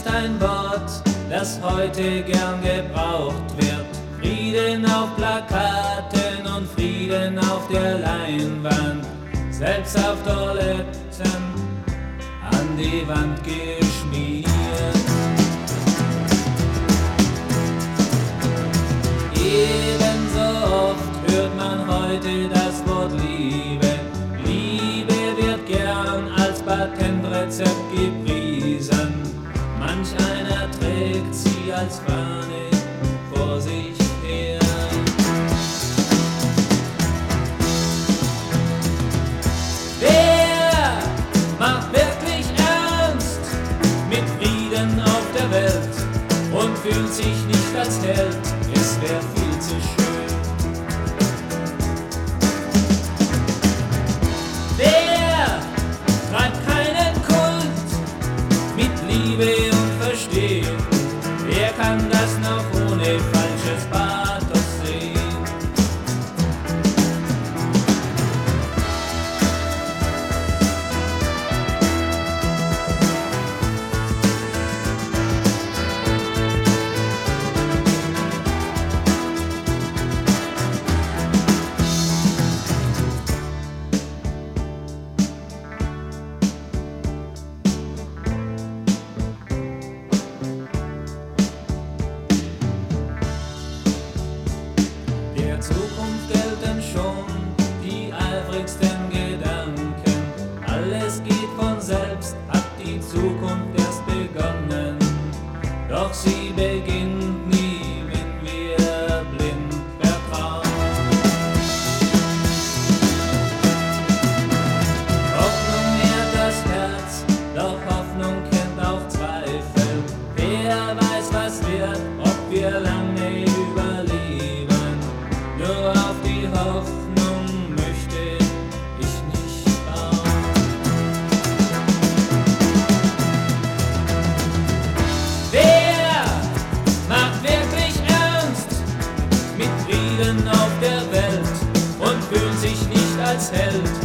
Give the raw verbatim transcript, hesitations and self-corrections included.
ist ein Wort, das heute gern gebraucht wird. Frieden auf Plakaten und Frieden auf der Leinwand, selbst auf Toiletten an die Wand geschmiert. Ebenso oft hört man heute das Wort Liebe. Liebe wird gern als Patentrezept gepriesen. Manch einer trägt sie als Fahne vor sich her. Wer macht wirklich ernst mit Frieden auf der Welt und fühlt sich nicht als Held? Es wär viel zu schön. Wer treibt keinen Kult mit Liebe und Verstehen? Wer kann das noch ohne falsches Pathos sehen? Der Zukunft gelten schon die eifrigsten Gedanken. Alles geht von selbst, hat die Zukunft erst begonnen. Doch sie beginnt nie, wenn wir blind vertrauen. Hoffnung nährt das Herz, doch Hoffnung kennt auch Zweifel. Wer weiß, was wird, ob wir lange überleben. Nur auf die Hoffnung möchte ich nicht bauen. Wer macht wirklich ernst mit Frieden auf der Welt und fühlt sich nicht als Held?